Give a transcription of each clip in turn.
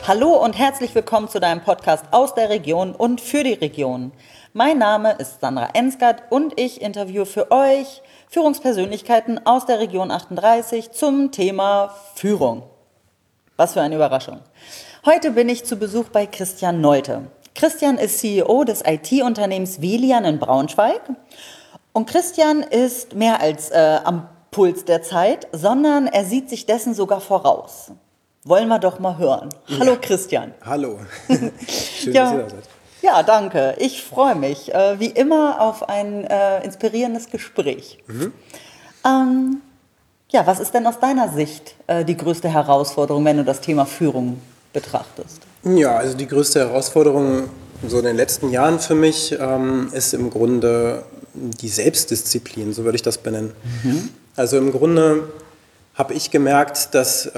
Hallo und herzlich willkommen zu deinem Podcast aus der Region und für die Region. Mein Name ist Sandra Ensgard und ich interviewe für euch Führungspersönlichkeiten aus der Region 38 zum Thema Führung. Was für eine Überraschung. Heute bin ich zu Besuch bei Christian Nolte. Christian ist CEO des IT-Unternehmens Velian in Braunschweig. Und Christian ist mehr als am Puls der Zeit, sondern er sieht sich dessen sogar voraus. Wollen wir doch mal hören. Hallo Christian. Hallo. Schön, dass ihr da seid. Ja, danke. Ich freue mich, wie immer, auf ein inspirierendes Gespräch. Was ist denn aus deiner Sicht die größte Herausforderung, wenn du das Thema Führung betrachtest? Ja, also die größte Herausforderung so in den letzten Jahren für mich ist im Grunde die Selbstdisziplin, so würde ich das benennen. Also im Grunde habe ich gemerkt, dass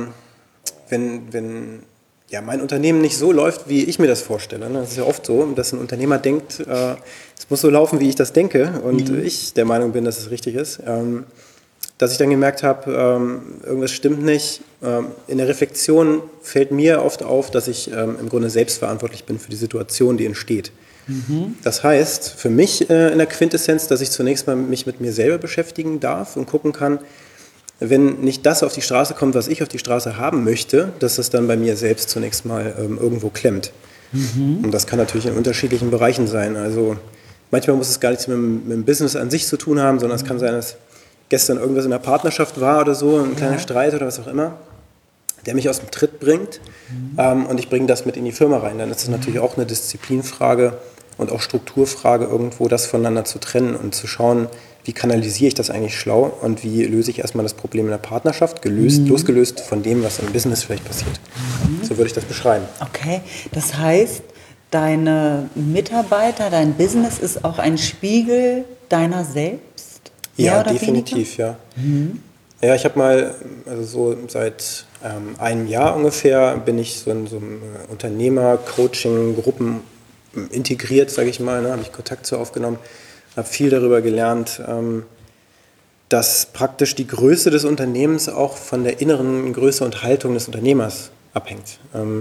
wenn mein Unternehmen nicht so läuft, wie ich mir das vorstelle, ne? Das ist ja oft so, dass ein Unternehmer denkt, es muss so laufen, wie ich das denke und ich der Meinung bin, dass es richtig ist, dass ich dann gemerkt habe, irgendwas stimmt nicht. In der Reflexion fällt mir oft auf, dass ich im Grunde selbstverantwortlich bin für die Situation, die entsteht. Das heißt für mich in der Quintessenz, dass ich zunächst mal mich mit mir selber beschäftigen darf und gucken kann, wenn nicht das auf die Straße kommt, was ich auf die Straße haben möchte, dass das dann bei mir selbst zunächst mal irgendwo klemmt. Und das kann natürlich in unterschiedlichen Bereichen sein. Also manchmal muss es gar nichts mit dem Business an sich zu tun haben, sondern es kann sein, dass gestern irgendwas in der Partnerschaft war oder so, ein kleiner Streit oder was auch immer, der mich aus dem Tritt bringt und ich bringe das mit in die Firma rein. Dann ist es natürlich auch eine Disziplinfrage und auch Strukturfrage, irgendwo das voneinander zu trennen und zu schauen, wie kanalisiere ich das eigentlich schlau und wie löse ich erstmal das Problem in der Partnerschaft, losgelöst von dem, was im Business vielleicht passiert. So würde ich das beschreiben. Okay, das heißt, deine Mitarbeiter, dein Business ist auch ein Spiegel deiner selbst? Ja, definitiv, ja. Ja, ich habe mal, also so seit einem Jahr ungefähr, bin ich so in so einem Unternehmer-Coaching-Gruppen integriert, sage ich mal, ne, habe ich Kontakt zu aufgenommen. Habe viel darüber gelernt, dass praktisch die Größe des Unternehmens auch von der inneren Größe und Haltung des Unternehmers abhängt.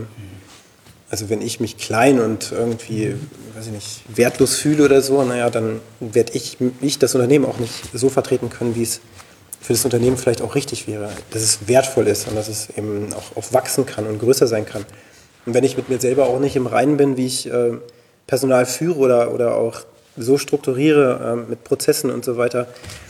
Also wenn ich mich klein und irgendwie, weiß ich nicht, wertlos fühle oder so, naja, dann werde ich das Unternehmen auch nicht so vertreten können, wie es für das Unternehmen vielleicht auch richtig wäre. Dass es wertvoll ist und dass es eben auch wachsen kann und größer sein kann. Und wenn ich mit mir selber auch nicht im Reinen bin, wie ich Personal führe oder auch so strukturiere mit Prozessen und so weiter,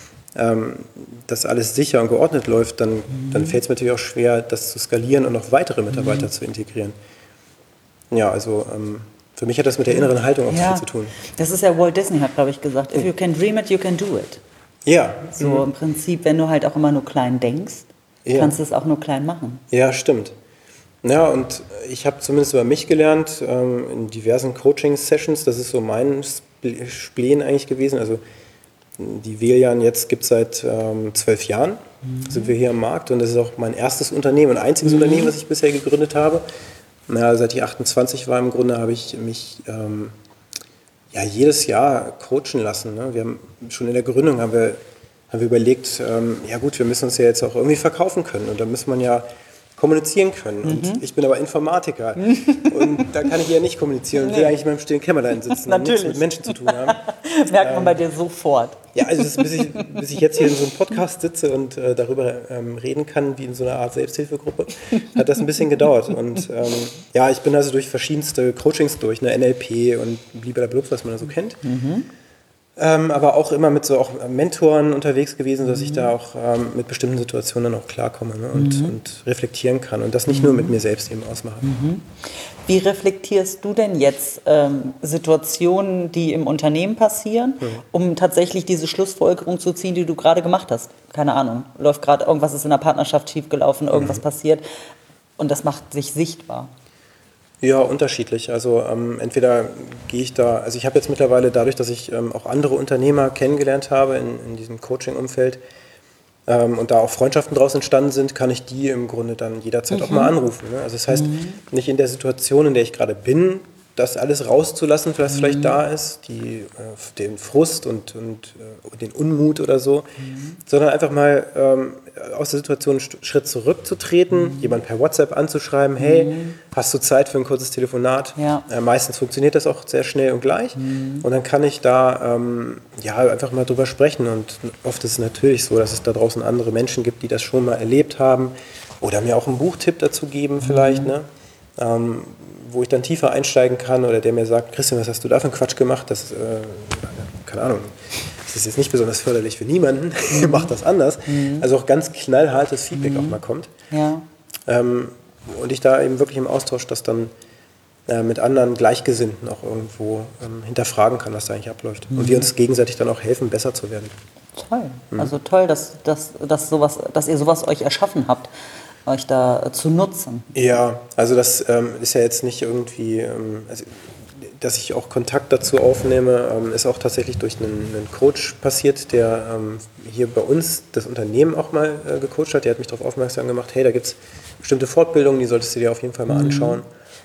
dass alles sicher und geordnet läuft, dann fällt es mir natürlich auch schwer, das zu skalieren und noch weitere Mitarbeiter zu integrieren. Ja, also für mich hat das mit der inneren Haltung auch viel zu tun. Das ist ja Walt Disney, hat, glaube ich, gesagt, if you can dream it, you can do it. Ja. So im Prinzip, wenn du halt auch immer nur klein denkst, kannst du es auch nur klein machen. Ja, stimmt. Ja, und ich habe zumindest über mich gelernt, in diversen Coaching-Sessions, das ist so mein Spleen eigentlich gewesen. Also die Velian jetzt gibt es seit 12 Jahren, sind wir hier am Markt und das ist auch mein erstes Unternehmen und einziges Unternehmen, was ich bisher gegründet habe. Seit ich 28 war im Grunde, habe ich mich jedes Jahr coachen lassen. Ne? Wir haben schon in der Gründung haben wir überlegt, wir müssen uns ja jetzt auch irgendwie verkaufen können und da muss man ja kommunizieren können. Und ich bin aber Informatiker und da kann ich ja nicht kommunizieren und will eigentlich in meinem stillen Kämmerlein sitzen und nichts mit Menschen zu tun haben. Merkt man bei dir sofort. Ja, also bis ich jetzt hier in so einem Podcast sitze und darüber reden kann, wie in so einer Art Selbsthilfegruppe, hat das ein bisschen gedauert. Und ich bin also durch verschiedenste Coachings durch, ne, NLP und blablabla, was man da so kennt. Aber auch immer mit so auch Mentoren unterwegs gewesen, dass ich da auch mit bestimmten Situationen dann auch klarkomme, ne, und reflektieren kann und das nicht nur mit mir selbst eben ausmache. Wie reflektierst du denn jetzt Situationen, die im Unternehmen passieren, um tatsächlich diese Schlussfolgerung zu ziehen, die du gerade gemacht hast? Keine Ahnung, läuft gerade irgendwas, ist in der Partnerschaft schiefgelaufen, irgendwas passiert und das macht sich sichtbar. Ja, unterschiedlich. Also entweder gehe ich da, also ich habe jetzt mittlerweile dadurch, dass ich auch andere Unternehmer kennengelernt habe in diesem Coaching-Umfeld und da auch Freundschaften draus entstanden sind, kann ich die im Grunde dann jederzeit auch mal anrufen. Ne? Also das heißt, nicht in der Situation, in der ich gerade bin, das alles rauszulassen, was vielleicht da ist, den Frust und den Unmut oder so, sondern einfach mal aus der Situation einen Schritt zurückzutreten, jemand per WhatsApp anzuschreiben, hey, hast du Zeit für ein kurzes Telefonat? Ja. Meistens funktioniert das auch sehr schnell und gleich und dann kann ich da einfach mal drüber sprechen und oft ist es natürlich so, dass es da draußen andere Menschen gibt, die das schon mal erlebt haben oder mir auch einen Buchtipp dazu geben vielleicht, ne? Wo ich dann tiefer einsteigen kann oder der mir sagt, Christian, was hast du da für einen Quatsch gemacht? Das keine Ahnung, das ist jetzt nicht besonders förderlich für niemanden, macht das anders. Also auch ganz knallhartes Feedback auch mal kommt. Ja. Und ich da eben wirklich im Austausch das dann mit anderen Gleichgesinnten auch irgendwo hinterfragen kann, was da eigentlich abläuft. Und wir uns gegenseitig dann auch helfen, besser zu werden. Toll. Also toll, dass ihr sowas euch erschaffen habt, euch da zu nutzen. Ja, also das ist ja jetzt nicht irgendwie, dass ich auch Kontakt dazu aufnehme, ist auch tatsächlich durch einen Coach passiert, der hier bei uns das Unternehmen auch mal gecoacht hat. Der hat mich darauf aufmerksam gemacht, hey, da gibt es bestimmte Fortbildungen, die solltest du dir auf jeden Fall mal anschauen.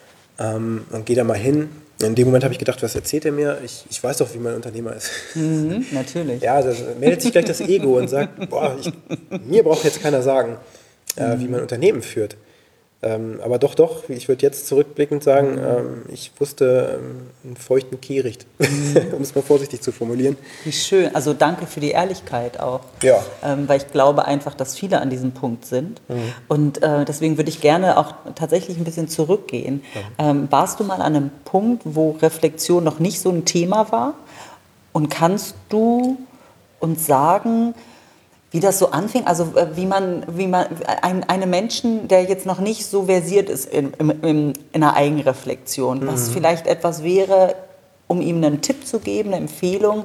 Und geh da mal hin. In dem Moment habe ich gedacht, was erzählt er mir? Ich weiß doch, wie mein Unternehmer ist. Natürlich. Ja, da meldet sich gleich das Ego und sagt, mir braucht jetzt keiner sagen, wie man Unternehmen führt. Aber doch, ich würde jetzt zurückblickend sagen, ich wusste einen feuchten Kehricht, um es mal vorsichtig zu formulieren. Wie schön, also danke für die Ehrlichkeit auch, Ja. Weil ich glaube einfach, dass viele an diesem Punkt sind und deswegen würde ich gerne auch tatsächlich ein bisschen zurückgehen. Warst du mal an einem Punkt, wo Reflexion noch nicht so ein Thema war und kannst du uns sagen, wie das so anfing, also wie man einem Menschen, der jetzt noch nicht so versiert ist in einer Eigenreflexion, was vielleicht etwas wäre, um ihm einen Tipp zu geben, eine Empfehlung,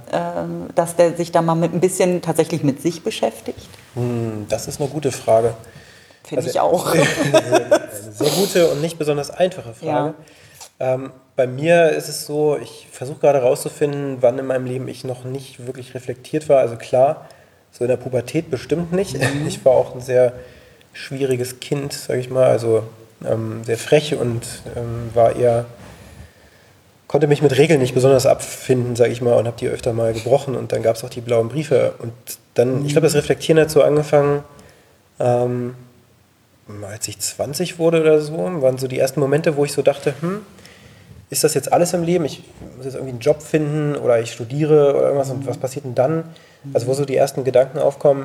dass der sich da mal ein bisschen tatsächlich mit sich beschäftigt? Das ist eine gute Frage. Finde ich auch. Eine sehr gute und nicht besonders einfache Frage. Ja. Bei mir ist es so, ich versuche gerade herauszufinden, wann in meinem Leben ich noch nicht wirklich reflektiert war. Also klar, so in der Pubertät bestimmt nicht. Ich war auch ein sehr schwieriges Kind, sage ich mal, also sehr frech und konnte mich mit Regeln nicht besonders abfinden, sage ich mal, und habe die öfter mal gebrochen und dann gab es auch die blauen Briefe und dann, ich glaube, das Reflektieren hat so angefangen, als ich 20 wurde oder so, waren so die ersten Momente, wo ich so dachte, ist das jetzt alles im Leben? Ich muss jetzt irgendwie einen Job finden oder ich studiere oder irgendwas und was passiert denn dann? Also wo so die ersten Gedanken aufkommen,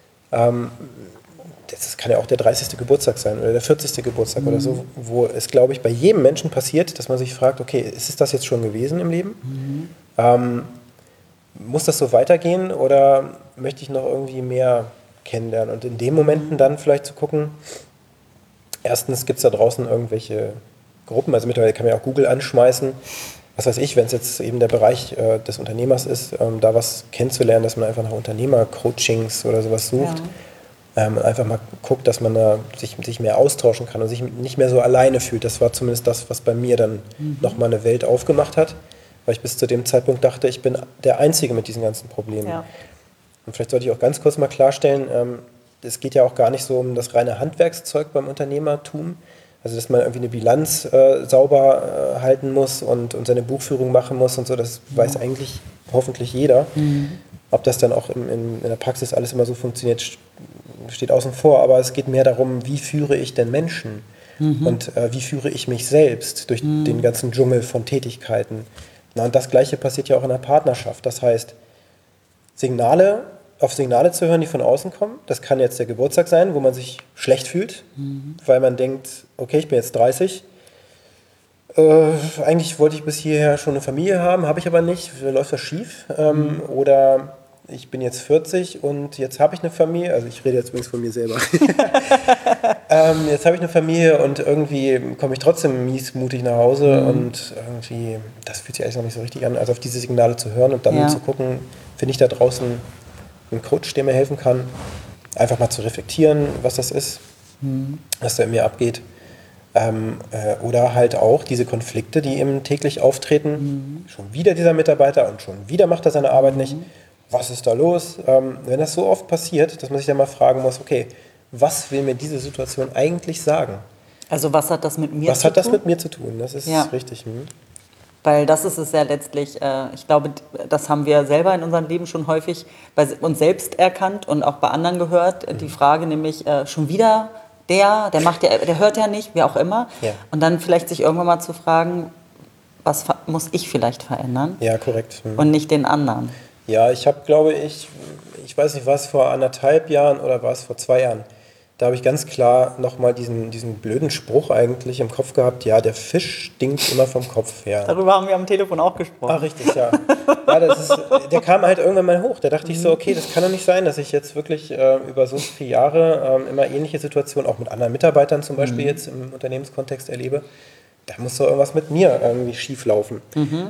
das kann ja auch der 30. Geburtstag sein oder der 40. Geburtstag oder so, wo es, glaube ich, bei jedem Menschen passiert, dass man sich fragt, okay, ist es das jetzt schon gewesen im Leben? Muss das so weitergehen oder möchte ich noch irgendwie mehr kennenlernen? Und in den Momenten dann vielleicht zu gucken, erstens gibt es da draußen irgendwelche Gruppen, also mittlerweile kann man ja auch Google anschmeißen, was weiß ich, wenn es jetzt eben der Bereich des Unternehmers ist, da was kennenzulernen, dass man einfach nach Unternehmer-Coachings oder sowas sucht. Und einfach mal guckt, dass man da sich mehr austauschen kann und sich nicht mehr so alleine fühlt. Das war zumindest das, was bei mir dann nochmal eine Welt aufgemacht hat, weil ich bis zu dem Zeitpunkt dachte, ich bin der Einzige mit diesen ganzen Problemen. Ja. Und vielleicht sollte ich auch ganz kurz mal klarstellen, es geht ja auch gar nicht so um das reine Handwerkszeug beim Unternehmertum, also dass man irgendwie eine Bilanz sauber halten muss und seine Buchführung machen muss und so, das weiß eigentlich hoffentlich jeder. Ob das dann auch in der Praxis alles immer so funktioniert, steht außen vor, aber es geht mehr darum, wie führe ich denn Menschen und wie führe ich mich selbst durch den ganzen Dschungel von Tätigkeiten. Na, und das Gleiche passiert ja auch in der Partnerschaft. Das heißt, auf Signale zu hören, die von außen kommen. Das kann jetzt der Geburtstag sein, wo man sich schlecht fühlt, weil man denkt, okay, ich bin jetzt 30. Eigentlich wollte ich bis hierher schon eine Familie haben, habe ich aber nicht, läuft das schief. Oder ich bin jetzt 40 und jetzt habe ich eine Familie, also ich rede jetzt übrigens von mir selber. Jetzt habe ich eine Familie und irgendwie komme ich trotzdem miesmutig nach Hause und irgendwie, das fühlt sich eigentlich noch nicht so richtig an, also auf diese Signale zu hören und dann zu gucken, finde ich da draußen einen Coach, der mir helfen kann, einfach mal zu reflektieren, was das ist, was da in mir abgeht. Oder halt auch diese Konflikte, die eben täglich auftreten. Schon wieder dieser Mitarbeiter und schon wieder macht er seine Arbeit nicht. Was ist da los? Wenn das so oft passiert, dass man sich dann mal fragen muss, okay, was will mir diese Situation eigentlich sagen? Also was hat das mit mir zu tun? Was hat das mit mir zu tun? Das ist richtig. Weil das ist es ja letztlich, ich glaube, das haben wir selber in unserem Leben schon häufig bei uns selbst erkannt und auch bei anderen gehört. Die Frage nämlich, schon wieder der hört ja nicht, wie auch immer. Ja. Und dann vielleicht sich irgendwann mal zu fragen, was muss ich vielleicht verändern? Ja, korrekt. Und nicht den anderen. Ja, ich habe, glaube ich weiß nicht, war es vor 1,5 Jahren oder war es vor 2 Jahren? Da habe ich ganz klar nochmal diesen blöden Spruch eigentlich im Kopf gehabt, ja, der Fisch stinkt immer vom Kopf her. Darüber haben wir am Telefon auch gesprochen. Ach, richtig, ja. Der kam halt irgendwann mal hoch. Da dachte ich so, okay, das kann doch nicht sein, dass ich jetzt wirklich über so viele Jahre immer ähnliche Situationen, auch mit anderen Mitarbeitern zum Beispiel jetzt im Unternehmenskontext erlebe. Da muss doch irgendwas mit mir irgendwie schief laufen.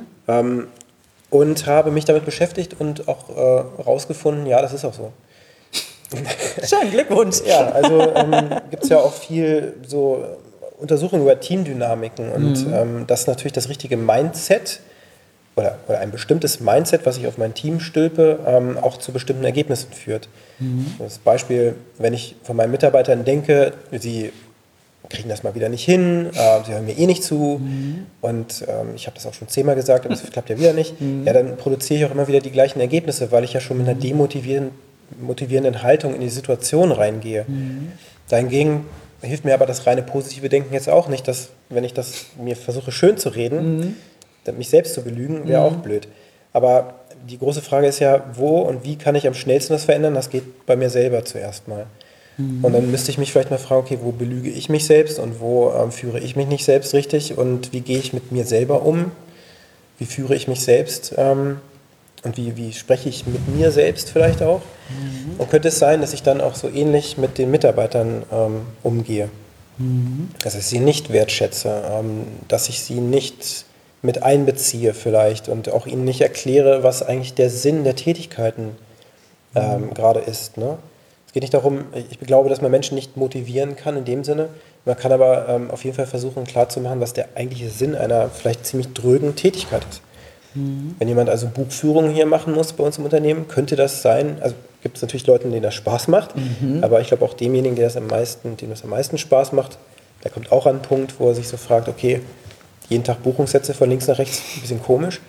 Und habe mich damit beschäftigt und auch rausgefunden, ja, das ist auch so. Schön, Glückwunsch. Ja, also gibt es ja auch viel so Untersuchungen über Teamdynamiken und das ist natürlich das richtige Mindset oder ein bestimmtes Mindset, was ich auf mein Team stülpe, auch zu bestimmten Ergebnissen führt. Das Beispiel, wenn ich von meinen Mitarbeitern denke, sie kriegen das mal wieder nicht hin, sie hören mir eh nicht zu und ich habe das auch schon 10-mal gesagt, aber es klappt ja wieder nicht, ja, dann produziere ich auch immer wieder die gleichen Ergebnisse, weil ich ja schon mit einer demotivierenden Haltung in die Situation reingehe. Dahingegen hilft mir aber das reine positive Denken jetzt auch nicht, dass, wenn ich das mir versuche schön zu reden, mich selbst zu belügen, wäre auch blöd. Aber die große Frage ist ja, wo und wie kann ich am schnellsten das verändern? Das geht bei mir selber zuerst mal. Und dann müsste ich mich vielleicht mal fragen, okay, wo belüge ich mich selbst und wo führe ich mich nicht selbst richtig und wie gehe ich mit mir selber um? Wie führe ich mich selbst und wie spreche ich mit mir selbst vielleicht auch? Und könnte es sein, dass ich dann auch so ähnlich mit den Mitarbeitern umgehe? Dass ich sie nicht wertschätze, dass ich sie nicht mit einbeziehe vielleicht und auch ihnen nicht erkläre, was eigentlich der Sinn der Tätigkeiten gerade ist. Ne? Es geht nicht darum, ich glaube, dass man Menschen nicht motivieren kann in dem Sinne. Man kann aber auf jeden Fall versuchen klarzumachen, was der eigentliche Sinn einer vielleicht ziemlich drögen Tätigkeit ist. Wenn jemand also Buchführung hier machen muss bei uns im Unternehmen, könnte das sein, also gibt es natürlich Leute, denen das Spaß macht, aber ich glaube auch demjenigen, dem das am meisten Spaß macht, der kommt auch an einen Punkt, wo er sich so fragt, okay, jeden Tag Buchungssätze von links nach rechts, ein bisschen komisch.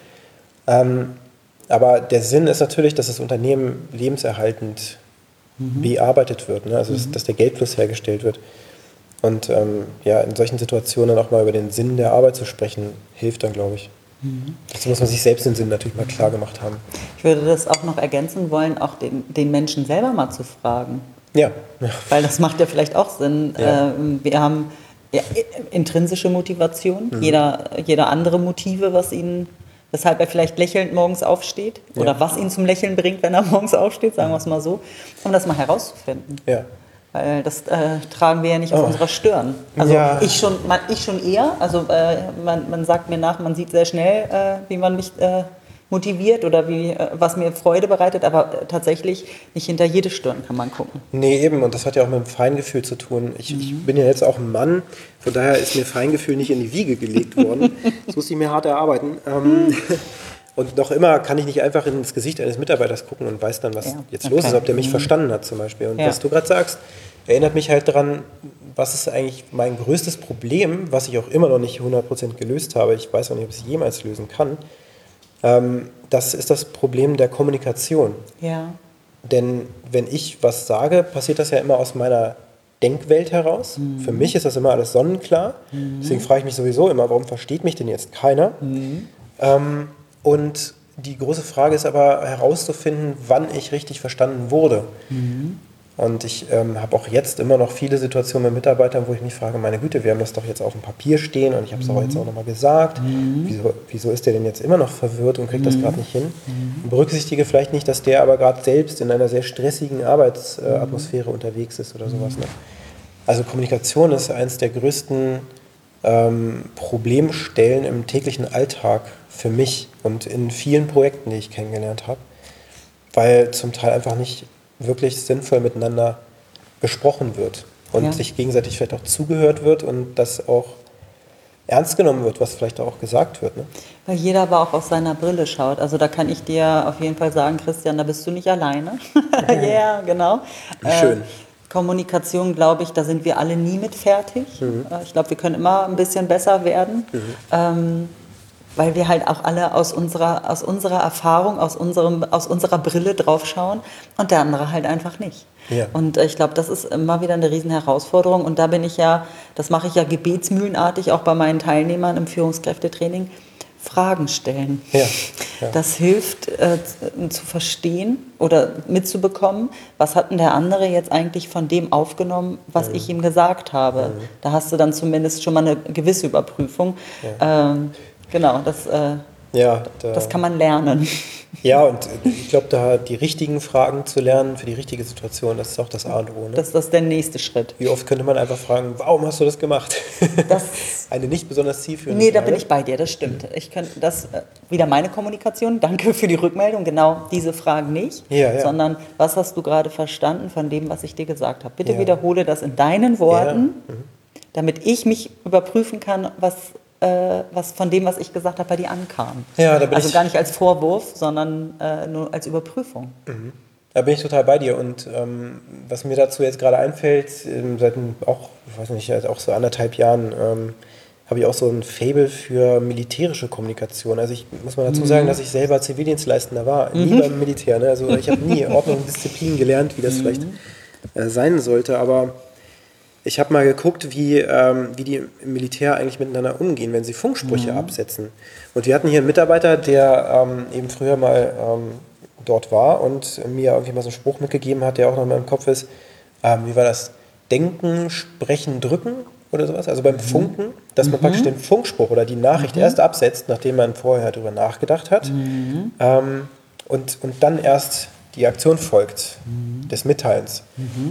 Aber der Sinn ist natürlich, dass das Unternehmen lebenserhaltend bearbeitet wird, ne? Also dass der Geldfluss hergestellt wird. Und in solchen Situationen dann auch mal über den Sinn der Arbeit zu sprechen, hilft dann, glaube ich. Dazu muss man sich selbst den Sinn natürlich mal klar gemacht haben. Ich würde das auch noch ergänzen wollen, auch den Menschen selber mal zu fragen. Ja. Weil das macht ja vielleicht auch Sinn. Ja. Wir haben intrinsische Motivation, jeder andere Motive, weshalb er vielleicht lächelnd morgens aufsteht oder was ihn zum Lächeln bringt, wenn er morgens aufsteht, sagen wir es mal so, um das mal herauszufinden. Ja. Weil das tragen wir ja nicht auf unserer Stirn. Also ich schon eher. Also man sagt mir nach, man sieht sehr schnell, wie man mich motiviert oder was mir Freude bereitet, aber tatsächlich nicht hinter jede Stirn kann man gucken. Nee, eben, und das hat ja auch mit dem Feingefühl zu tun. Ich bin ja jetzt auch ein Mann, von daher ist mir Feingefühl nicht in die Wiege gelegt worden. Das musste ich mir hart erarbeiten. Und noch immer kann ich nicht einfach ins Gesicht eines Mitarbeiters gucken und weiß dann, was jetzt los ist, ob der mich verstanden hat zum Beispiel. Und was du gerade sagst, erinnert mich halt daran, was ist eigentlich mein größtes Problem, was ich auch immer noch nicht 100% gelöst habe. Ich weiß auch nicht, ob ich es jemals lösen kann. Das ist das Problem der Kommunikation. Ja. Denn wenn ich was sage, passiert das ja immer aus meiner Denkwelt heraus. Für mich ist das immer alles sonnenklar. Deswegen frage ich mich sowieso immer, warum versteht mich denn jetzt keiner? Und die große Frage ist aber herauszufinden, wann ich richtig verstanden wurde. Und ich habe auch jetzt immer noch viele Situationen mit Mitarbeitern, wo ich mich frage, meine Güte, wir haben das doch jetzt auf dem Papier stehen und ich habe es auch jetzt auch nochmal gesagt. Wieso ist der denn jetzt immer noch verwirrt und kriegt das gerade nicht hin? Und berücksichtige vielleicht nicht, dass der aber gerade selbst in einer sehr stressigen Arbeitsatmosphäre unterwegs ist oder sowas. Ne? Also Kommunikation ist eines der größten Problemstellen im täglichen Alltag für mich und in vielen Projekten, die ich kennengelernt habe, weil zum Teil einfach nicht wirklich sinnvoll miteinander gesprochen wird und sich gegenseitig vielleicht auch zugehört wird und das auch ernst genommen wird, was vielleicht auch gesagt wird. Ne? Weil jeder aber auch aus seiner Brille schaut. Also da kann ich dir auf jeden Fall sagen, Christian, da bist du nicht alleine. Ja, genau. Schön. Kommunikation, glaube ich, da sind wir alle nie mit fertig. Ich glaube, wir können immer ein bisschen besser werden, weil wir halt auch alle aus unserer Erfahrung, aus unserer Brille drauf schauen und der andere halt einfach nicht. Ja. Und ich glaube, das ist immer wieder eine riesen Herausforderung. Und da das mache ich ja gebetsmühlenartig auch bei meinen Teilnehmern im Führungskräftetraining, Fragen stellen. Ja. Das hilft zu verstehen oder mitzubekommen, was hat denn der andere jetzt eigentlich von dem aufgenommen, was ich ihm gesagt habe. Da hast du dann zumindest schon mal eine gewisse Überprüfung. Genau, das kann man lernen. Ja, und ich glaube, da die richtigen Fragen zu lernen für die richtige Situation, das ist auch das A und O. Ne? Das ist der nächste Schritt. Wie oft könnte man einfach fragen, warum hast du das gemacht? Eine nicht besonders zielführende Frage. Da bin ich bei dir, das stimmt. Ich könnte wieder meine Kommunikation, danke für die Rückmeldung, genau diese Fragen nicht, sondern was hast du gerade verstanden von dem, was ich dir gesagt habe? Bitte wiederhole das in deinen Worten, damit ich mich überprüfen kann, was von dem, was ich gesagt habe, bei dir ankam. Ja, also gar nicht als Vorwurf, sondern nur als Überprüfung. Da bin ich total bei dir und was mir dazu jetzt gerade einfällt, seit auch, ich weiß nicht, auch so 1,5 Jahren habe ich auch so ein Faible für militärische Kommunikation. Also ich muss mal dazu sagen, dass ich selber Zivildienstleistender war, nie beim Militär. Ne? Also ich habe nie Ordnung und Disziplin gelernt, wie das vielleicht sein sollte, aber ich habe mal geguckt, wie die im Militär eigentlich miteinander umgehen, wenn sie Funksprüche absetzen. Und wir hatten hier einen Mitarbeiter, der eben früher mal dort war und mir irgendwie mal so einen Spruch mitgegeben hat, der auch noch in meinem Kopf ist. Wie war das? Denken, sprechen, drücken oder sowas? Also beim Funken, dass man praktisch den Funkspruch oder die Nachricht erst absetzt, nachdem man vorher darüber nachgedacht hat. Und dann erst die Aktion folgt, des Mitteilens.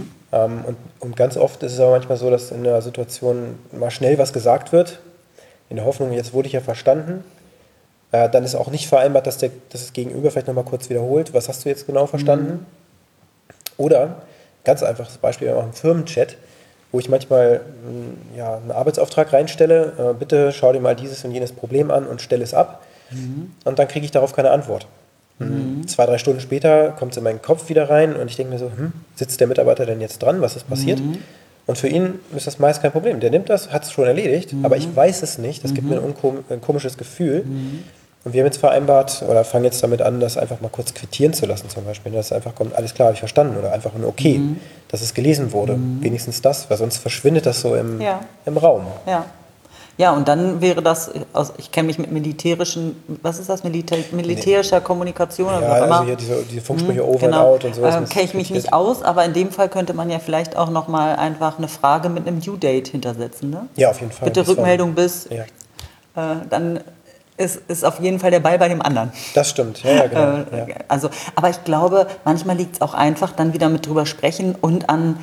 Und ganz oft ist es aber manchmal so, dass in einer Situation mal schnell was gesagt wird, in der Hoffnung, jetzt wurde ich ja verstanden. Dann ist auch nicht vereinbart, dass das Gegenüber vielleicht nochmal kurz wiederholt, was hast du jetzt genau verstanden? Oder, ganz einfaches Beispiel, wir machen einen Firmenchat, wo ich manchmal einen Arbeitsauftrag reinstelle, bitte schau dir mal dieses und jenes Problem an und stelle es ab. Und dann kriege ich darauf keine Antwort. 2-3 Stunden später kommt es in meinen Kopf wieder rein und ich denke mir so, sitzt der Mitarbeiter denn jetzt dran, was ist passiert? Und für ihn ist das meist kein Problem. Der nimmt das, hat es schon erledigt, aber ich weiß es nicht. Das gibt mir ein komisches Gefühl. Und wir haben jetzt vereinbart oder fangen jetzt damit an, das einfach mal kurz quittieren zu lassen zum Beispiel. Dass einfach kommt, alles klar, habe ich verstanden. Oder einfach ein Okay, dass es gelesen wurde. Wenigstens das, weil sonst verschwindet das so im Raum. Ja, und dann wäre das, ich kenne mich mit militärischer Kommunikation oder was also hier diese Funksprüche over and out und sowas. Kenne ich mich nicht aus, aber in dem Fall könnte man ja vielleicht auch nochmal einfach eine Frage mit einem Due-Date hintersetzen, ne? Ja, auf jeden Fall. Bitte Rückmeldung dann ist auf jeden Fall der Ball bei dem anderen. Das stimmt, ja, genau. Also, aber ich glaube, manchmal liegt es auch einfach, dann wieder mit drüber sprechen und an,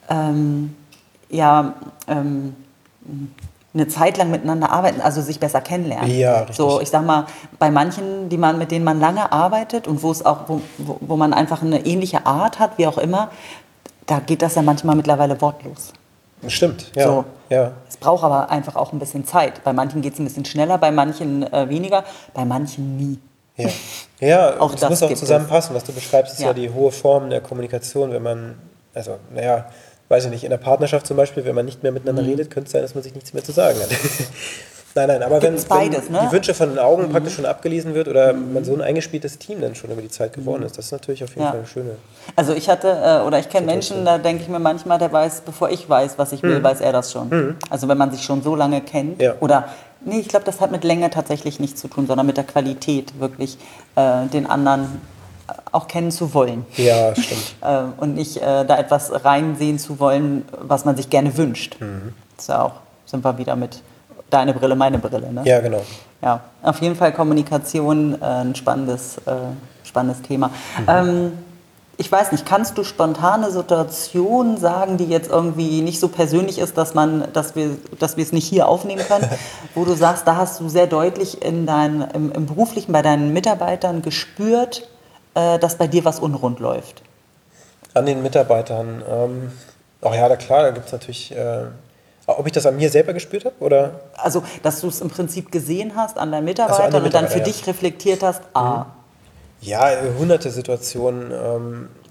eine Zeit lang miteinander arbeiten, also sich besser kennenlernen. Ja, richtig. So, ich sag mal, bei manchen, mit denen man lange arbeitet und wo man einfach eine ähnliche Art hat, wie auch immer, da geht das ja manchmal mittlerweile wortlos. Stimmt, ja. So. Es braucht aber einfach auch ein bisschen Zeit. Bei manchen geht es ein bisschen schneller, bei manchen weniger, bei manchen nie. Ja, auch das muss auch zusammenpassen. Was du beschreibst, ist ja die hohe Form der Kommunikation, wenn man, weiß ich nicht, in der Partnerschaft zum Beispiel, wenn man nicht mehr miteinander redet, könnte es sein, dass man sich nichts mehr zu sagen hat. Nein, aber wenn die Wünsche von den Augen praktisch schon abgelesen wird oder man so ein eingespieltes Team dann schon über die Zeit geworden ist, das ist natürlich auf jeden Fall eine schöne... Also ich kenne Menschen, da denke ich mir manchmal, der weiß, bevor ich weiß, was ich will, weiß er das schon. Also wenn man sich schon so lange kennt ich glaube, das hat mit Länge tatsächlich nichts zu tun, sondern mit der Qualität, wirklich den anderen auch kennen zu wollen. Ja, stimmt. Und nicht da etwas reinsehen zu wollen, was man sich gerne wünscht. Das ist ja auch, sind wir wieder mit deine Brille, meine Brille. Ne? Ja, genau. Ja, auf jeden Fall Kommunikation, ein spannendes Thema. Ich weiß nicht, kannst du spontane Situationen sagen, die jetzt irgendwie nicht so persönlich ist, dass wir es nicht hier aufnehmen können, wo du sagst, da hast du sehr deutlich im Beruflichen bei deinen Mitarbeitern gespürt, dass bei dir was unrund läuft? An den Mitarbeitern? Da gibt es natürlich... Ob ich das an mir selber gespürt habe? Oder? Also, dass du es im Prinzip gesehen hast an deinen Mitarbeitern und dann für dich reflektiert hast, Ja, hunderte Situationen.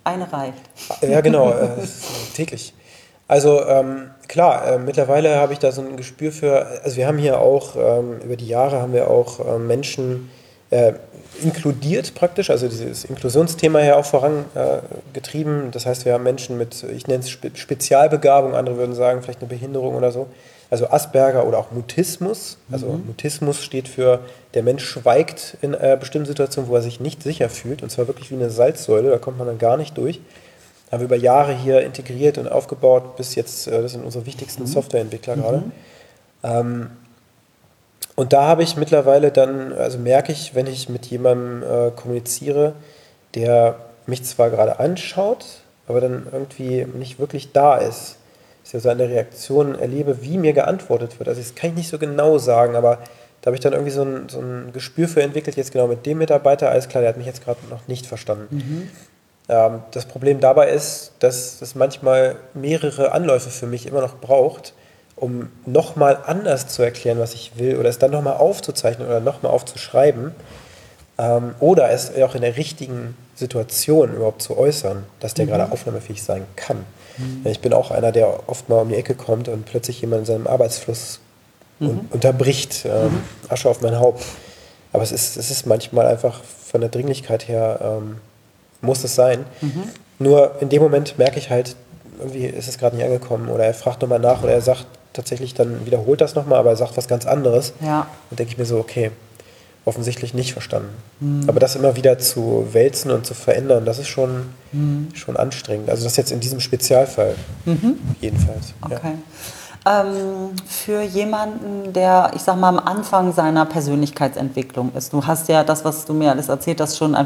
Eine reicht. Ja, genau, täglich. Also klar, mittlerweile habe ich da so ein Gespür für, also wir haben hier auch, über die Jahre haben wir auch Menschen inkludiert praktisch, also dieses Inklusionsthema hier auch vorangetrieben. Das heißt, wir haben Menschen mit, ich nenne es Spezialbegabung, andere würden sagen vielleicht eine Behinderung oder so. Also Asperger oder auch Mutismus. Also Mutismus steht für, der Mensch schweigt in bestimmten Situationen, wo er sich nicht sicher fühlt. Und zwar wirklich wie eine Salzsäule, da kommt man dann gar nicht durch. Haben wir über Jahre hier integriert und aufgebaut, bis jetzt, das sind unsere wichtigsten Softwareentwickler gerade. Und da habe ich mittlerweile dann, also merke ich, wenn ich mit jemandem kommuniziere, der mich zwar gerade anschaut, aber dann irgendwie nicht wirklich da ist. Ich also an der Reaktion erlebe, wie mir geantwortet wird. Also das kann ich nicht so genau sagen, aber da habe ich dann irgendwie so ein Gespür für entwickelt, jetzt genau mit dem Mitarbeiter, alles klar, der hat mich jetzt gerade noch nicht verstanden. Das Problem dabei ist, dass es manchmal mehrere Anläufe für mich immer noch braucht, um nochmal anders zu erklären, was ich will, oder es dann nochmal aufzuzeichnen oder nochmal aufzuschreiben, oder es auch in der richtigen Situation überhaupt zu äußern, dass der gerade aufnahmefähig sein kann. Ich bin auch einer, der oft mal um die Ecke kommt und plötzlich jemand in seinem Arbeitsfluss unterbricht, Asche auf mein Haupt. Aber es ist manchmal einfach von der Dringlichkeit her, muss es sein. Nur in dem Moment merke ich halt, irgendwie ist es gerade nicht angekommen oder er fragt nochmal nach oder er sagt tatsächlich, dann wiederholt das nochmal, aber er sagt was ganz anderes. Ja. Und denke ich mir so, okay, offensichtlich nicht verstanden. Aber das immer wieder zu wälzen und zu verändern, das ist schon anstrengend. Also das jetzt in diesem Spezialfall jedenfalls. Okay. Ja. Für jemanden, der, ich sag mal, am Anfang seiner Persönlichkeitsentwicklung ist, du hast ja das, was du mir alles erzählt hast, schon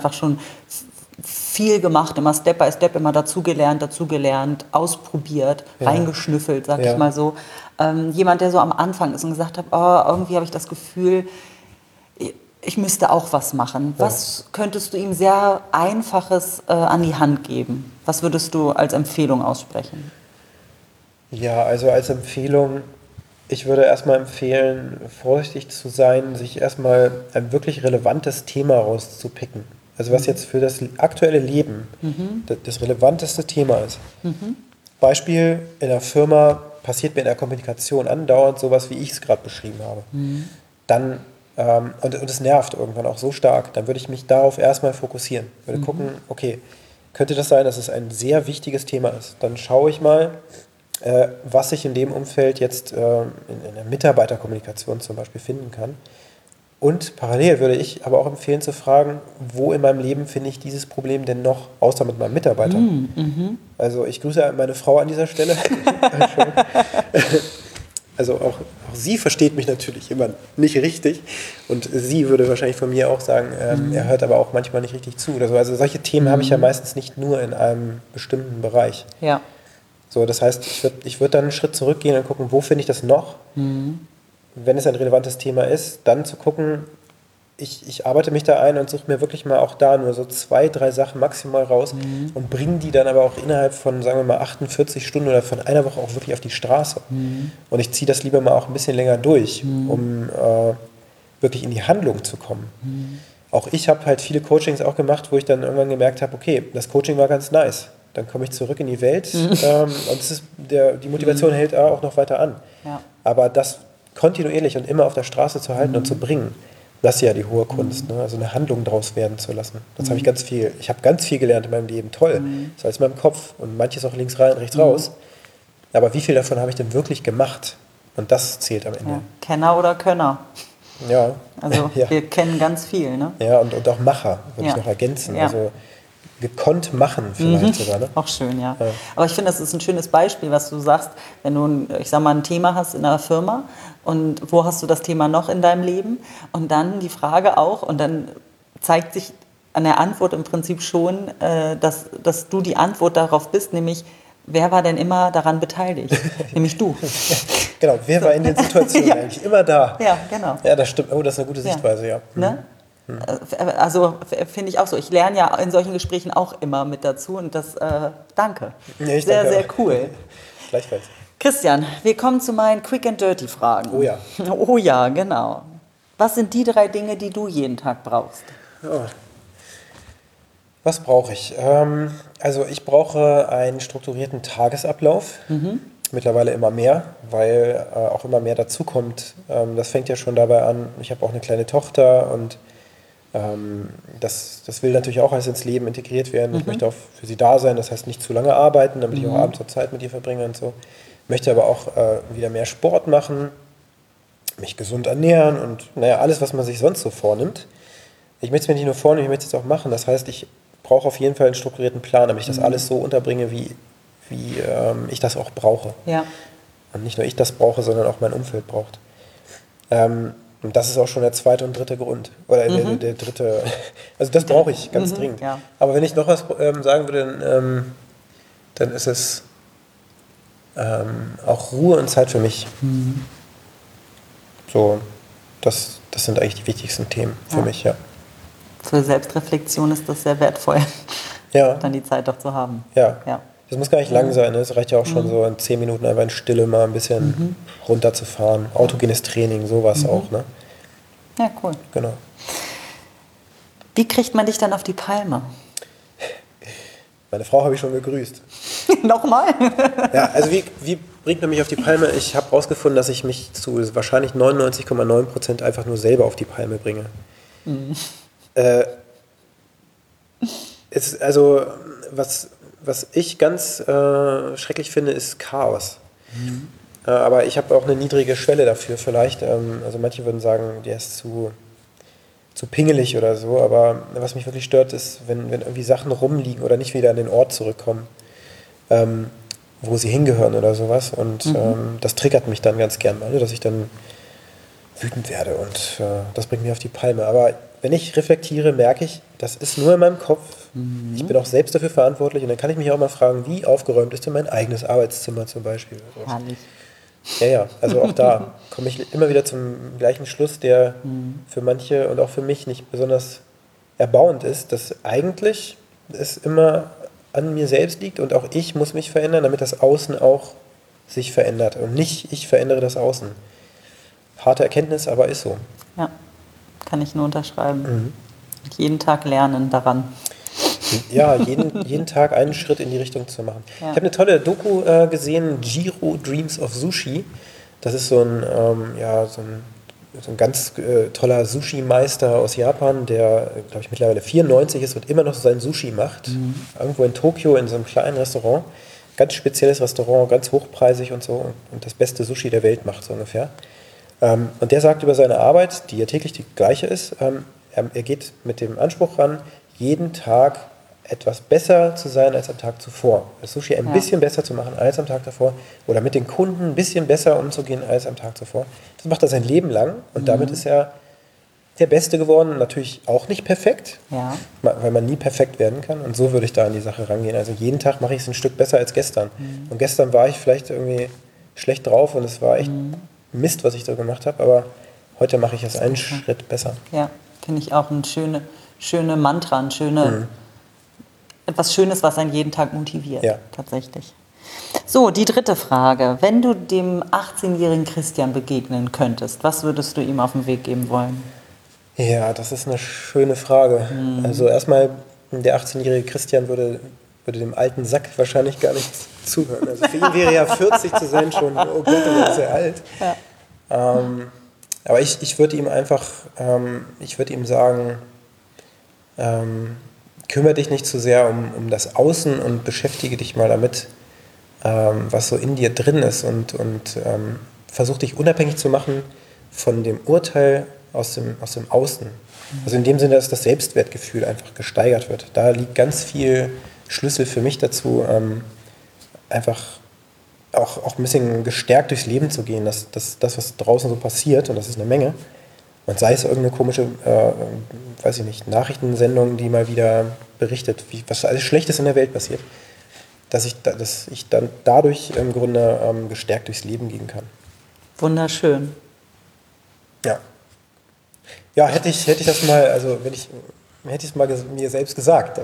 viel gemacht, immer Step by Step, immer dazugelernt, ausprobiert, reingeschnüffelt, sag ich mal so. Jemand, der so am Anfang ist und gesagt hat, oh, irgendwie habe ich das Gefühl, ich müsste auch was machen. Was könntest du ihm sehr Einfaches an die Hand geben? Was würdest du als Empfehlung aussprechen? Ja, also als Empfehlung, ich würde erstmal empfehlen, vorsichtig zu sein, sich erstmal ein wirklich relevantes Thema rauszupicken. Also was jetzt für das aktuelle Leben das relevanteste Thema ist. Beispiel, in der Firma passiert mir in der Kommunikation andauernd sowas, wie ich es gerade beschrieben habe. Dann, und es nervt irgendwann auch so stark, dann würde ich mich darauf erstmal fokussieren. Würde gucken, okay, könnte das sein, dass es ein sehr wichtiges Thema ist. Dann schaue ich mal, was ich in dem Umfeld jetzt in der Mitarbeiterkommunikation zum Beispiel finden kann. Und parallel würde ich aber auch empfehlen zu fragen, wo in meinem Leben finde ich dieses Problem denn noch, außer mit meinem Mitarbeiter. Also ich grüße meine Frau an dieser Stelle. Also auch sie versteht mich natürlich immer nicht richtig und sie würde wahrscheinlich von mir auch sagen, er hört aber auch manchmal nicht richtig zu oder so. Also solche Themen habe ich ja meistens nicht nur in einem bestimmten Bereich. Ja. So, das heißt, ich würd dann einen Schritt zurückgehen und gucken, wo finde ich das noch? Wenn es ein relevantes Thema ist, dann zu gucken, ich arbeite mich da ein und suche mir wirklich mal auch da nur so 2, 3 Sachen maximal raus und bringe die dann aber auch innerhalb von, sagen wir mal, 48 Stunden oder von einer Woche auch wirklich auf die Straße. Und ich ziehe das lieber mal auch ein bisschen länger durch, um wirklich in die Handlung zu kommen. Auch ich habe halt viele Coachings auch gemacht, wo ich dann irgendwann gemerkt habe, okay, das Coaching war ganz nice. Dann komme ich zurück in die Welt und die Motivation hält auch noch weiter an. Ja. Aber das kontinuierlich und immer auf der Straße zu halten und zu bringen, das ist ja die hohe Kunst, ne? Also eine Handlung draus werden zu lassen. Das habe ich ich habe ganz viel gelernt in meinem Leben, toll. Das heißt in meinem Kopf und manches auch links rein, rechts raus. Aber wie viel davon habe ich denn wirklich gemacht? Und das zählt am Ende. Ja. Kenner oder Könner? Ja. Also wir kennen ganz viel, ne? Ja, und auch Macher, würde ich noch ergänzen. Ja. Also gekonnt machen vielleicht sogar. Ne? Auch schön, ja. Aber ich finde, das ist ein schönes Beispiel, was du sagst, wenn du, ein Thema hast in einer Firma und wo hast du das Thema noch in deinem Leben? Und dann die Frage auch, und dann zeigt sich an der Antwort im Prinzip schon, dass du die Antwort darauf bist, nämlich, wer war denn immer daran beteiligt? Nämlich du. Genau, wer war in den Situationen eigentlich immer da? Ja, genau. Ja, das stimmt. Oh, das ist eine gute Sichtweise, ja. Ne? Also finde ich auch so. Ich lerne ja in solchen Gesprächen auch immer mit dazu und das, danke. Ja, sehr, sehr cool. Gleichfalls. Christian, wir kommen zu meinen Quick and Dirty Fragen. Oh ja. Oh ja, genau. Was sind die 3 Dinge, die du jeden Tag brauchst? Oh. Was brauche ich? Also ich brauche einen strukturierten Tagesablauf. Mittlerweile immer mehr, weil auch immer mehr dazukommt. Das fängt ja schon dabei an, ich habe auch eine kleine Tochter und das will natürlich auch alles ins Leben integriert werden. Ich möchte auch für sie da sein, das heißt nicht zu lange arbeiten, damit ich auch abends noch Zeit mit ihr verbringe und so. Möchte aber auch wieder mehr Sport machen, mich gesund ernähren und naja, alles, was man sich sonst so vornimmt. Ich möchte es mir nicht nur vornehmen, ich möchte es auch machen. Das heißt, ich brauche auf jeden Fall einen strukturierten Plan, damit ich das alles so unterbringe, wie ich das auch brauche. Ja. Und nicht nur ich das brauche, sondern auch mein Umfeld braucht. Und das ist auch schon der zweite und dritte Grund. Oder der dritte. Also das brauche ich ganz dringend. Ja. Aber wenn ich noch was sagen würde, dann ist es auch Ruhe und Zeit für mich. So, das sind eigentlich die wichtigsten Themen für mich, ja. Für Selbstreflexion ist das sehr wertvoll, dann die Zeit doch zu haben. Ja. Das muss gar nicht lang sein, ne? Es reicht ja auch schon so in 10 Minuten einfach in Stille mal ein bisschen runterzufahren. Autogenes Training, sowas auch, ne? Ja, cool. Genau. Wie kriegt man dich dann auf die Palme? Meine Frau habe ich schon gegrüßt. Nochmal? Ja, also wie bringt man mich auf die Palme? Ich habe herausgefunden, dass ich mich zu wahrscheinlich 99,9% einfach nur selber auf die Palme bringe. Also, was ich ganz schrecklich finde, ist Chaos. Aber ich habe auch eine niedrige Schwelle dafür vielleicht. Also manche würden sagen, der ist zu pingelig oder so. Aber was mich wirklich stört, ist, wenn irgendwie Sachen rumliegen oder nicht wieder an den Ort zurückkommen, wo sie hingehören oder sowas. Und das triggert mich dann ganz gern mal, dass ich dann wütend werde. Und das bringt mich auf die Palme. Aber wenn ich reflektiere, merke ich, das ist nur in meinem Kopf. Ich bin auch selbst dafür verantwortlich. Und dann kann ich mich auch mal fragen, wie aufgeräumt ist denn mein eigenes Arbeitszimmer zum Beispiel? Herrlich. Ja, also auch da komme ich immer wieder zum gleichen Schluss, der für manche und auch für mich nicht besonders erbauend ist, dass eigentlich es immer an mir selbst liegt und auch ich muss mich verändern, damit das Außen auch sich verändert und nicht ich verändere das Außen. Harte Erkenntnis, aber ist so. Ja, kann ich nur unterschreiben. Jeden Tag lernen daran. Ja, jeden Tag einen Schritt in die Richtung zu machen. Ja. Ich habe eine tolle Doku gesehen, Jiro Dreams of Sushi. Das ist so ein ganz toller Sushi-Meister aus Japan, der, glaube ich, mittlerweile 94 ist und immer noch so sein Sushi macht. Irgendwo in Tokio in so einem kleinen Restaurant. Ganz spezielles Restaurant, ganz hochpreisig und so. Und das beste Sushi der Welt macht so ungefähr. Und der sagt über seine Arbeit, die ja täglich die gleiche ist, er geht mit dem Anspruch ran, jeden Tag etwas besser zu sein als am Tag zuvor. Das Sushi ein bisschen besser zu machen als am Tag davor oder mit den Kunden ein bisschen besser umzugehen als am Tag zuvor. Das macht er sein Leben lang und damit ist er der Beste geworden. Natürlich auch nicht perfekt, weil man nie perfekt werden kann. Und so würde ich da an die Sache rangehen. Also jeden Tag mache ich es ein Stück besser als gestern. Und gestern war ich vielleicht irgendwie schlecht drauf und es war echt Mist, was ich da gemacht habe. Aber heute mache ich es einen Schritt besser. Ja, finde ich auch eine schöne Mantra, etwas Schönes, was einen jeden Tag motiviert, tatsächlich. So, die dritte Frage. Wenn du dem 18-jährigen Christian begegnen könntest, was würdest du ihm auf den Weg geben wollen? Ja, das ist eine schöne Frage. Also erstmal, der 18-jährige Christian würde dem alten Sack wahrscheinlich gar nicht zuhören. Also für ihn wäre ja 40 zu sein schon, oh Gott, er ist ja alt. Ja. Aber ich würde ihm einfach, sagen, kümmere dich nicht zu sehr um das Außen und beschäftige dich mal damit, was so in dir drin ist und versuch dich unabhängig zu machen von dem Urteil aus dem Außen. Also in dem Sinne, dass das Selbstwertgefühl einfach gesteigert wird. Da liegt ganz viel Schlüssel für mich dazu, einfach auch ein bisschen gestärkt durchs Leben zu gehen, dass das, was draußen so passiert, und das ist eine Menge, und sei es irgendeine komische, Nachrichtensendung, die mal wieder berichtet, was alles Schlechtes in der Welt passiert, dass ich dann dadurch im Grunde gestärkt durchs Leben gehen kann. Wunderschön. Ja. Ja, hätte ich das mal, also hätte ich es mal mir selbst gesagt.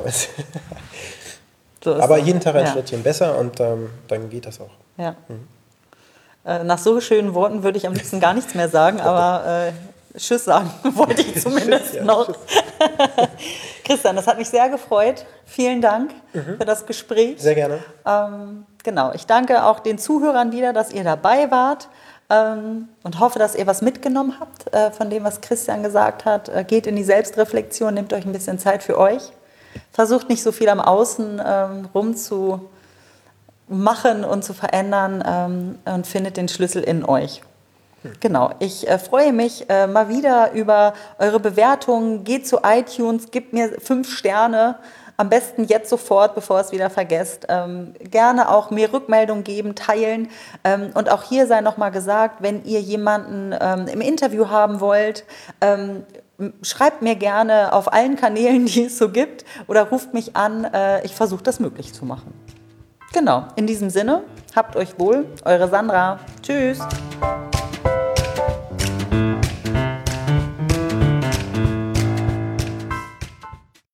Aber jeden Tag ein Schrittchen besser und dann geht das auch. Ja. Nach so schönen Worten würde ich am liebsten gar nichts mehr sagen, aber Tschüss sagen wollte ich zumindest noch. Tschüss. Christian, das hat mich sehr gefreut. Vielen Dank für das Gespräch. Sehr gerne. Genau, ich danke auch den Zuhörern wieder, dass ihr dabei wart und hoffe, dass ihr was mitgenommen habt von dem, was Christian gesagt hat. Geht in die Selbstreflexion, nehmt euch ein bisschen Zeit für euch. Versucht nicht so viel am Außen rumzumachen und zu verändern und findet den Schlüssel in euch. Genau, ich freue mich mal wieder über eure Bewertungen. Geht zu iTunes, gebt mir 5 Sterne. Am besten jetzt sofort, bevor es wieder vergesst. Gerne auch mir Rückmeldung geben, teilen. Und auch hier sei nochmal gesagt, wenn ihr jemanden im Interview haben wollt, schreibt mir gerne auf allen Kanälen, die es so gibt, oder ruft mich an. Ich versuche das möglich zu machen. Genau, in diesem Sinne, habt euch wohl. Eure Sandra. Tschüss.